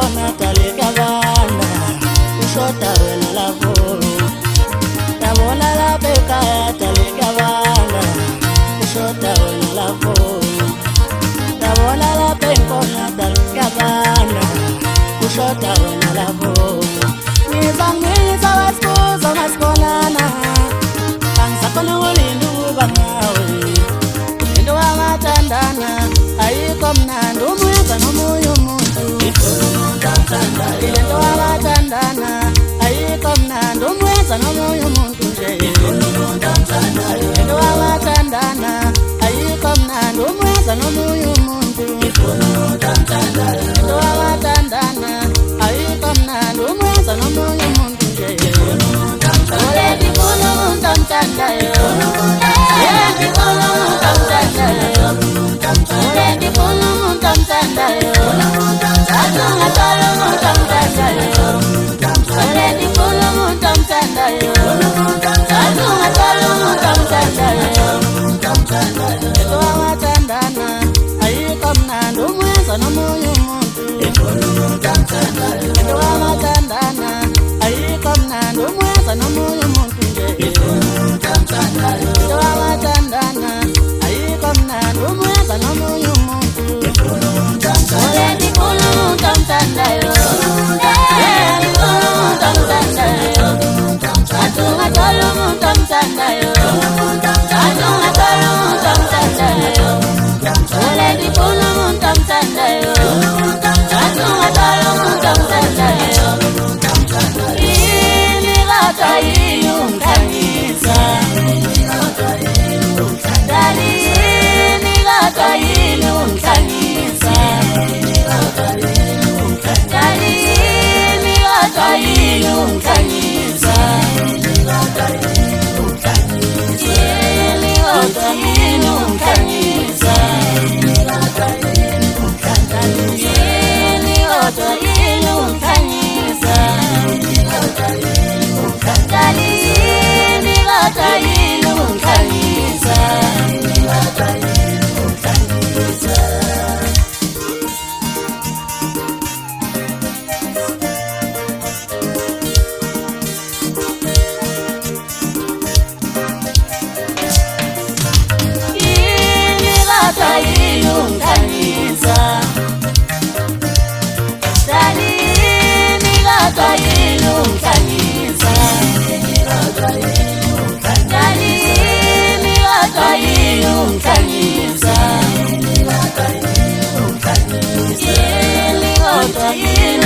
kona talikabana ushota wena lavo tabona la beka talikabana ushota wena lavo tabona la kona talikabana ushota wena lavo nizangisa wasikuzo masikolana kangisakona ngolindu bangawe into wamathandana ayikho mnandi umuyeza nomunye umuntu into wamathandana ayikho mnandi umuyeza nomunye umuntu nje into wamathandana ayikho mnandi umuyeza nomunye umuntu into wamathandana ayikho mnandi umuyeza nomunye umuntu nje oledi kuno umuntu amthandayo oledi kuno umuntu amthandayo oledi kuno umuntu amthandayo atungathola umuntu amthandayo oledi kuno umuntu amthandayo atungathola umuntu amthandayo into wamathandana ayikho mnandi umuyeza nomunye umuntu into wamathandana ayikho mnandi umuyeza nomunye umuntu nje into wamathandana ayikho mnandi umuyeza nomunye umuntu oledi kuno umuntu amthandayo oledi kuno umuntu amthandayo atungathola umuntu amthandayo atungathola umuntu amthandayo oledi kuno umuntu amthandayo atungathola umuntu amthandayo yini kodwa yini ungikhangisa dali yini kodwa yini ungikhangisa dali yini kodwa yini ungikhangisa yini kodwa yini ungikhangisa yini kodwa yini ungikhangisa dali yini kodwa yini ungikhangisa yini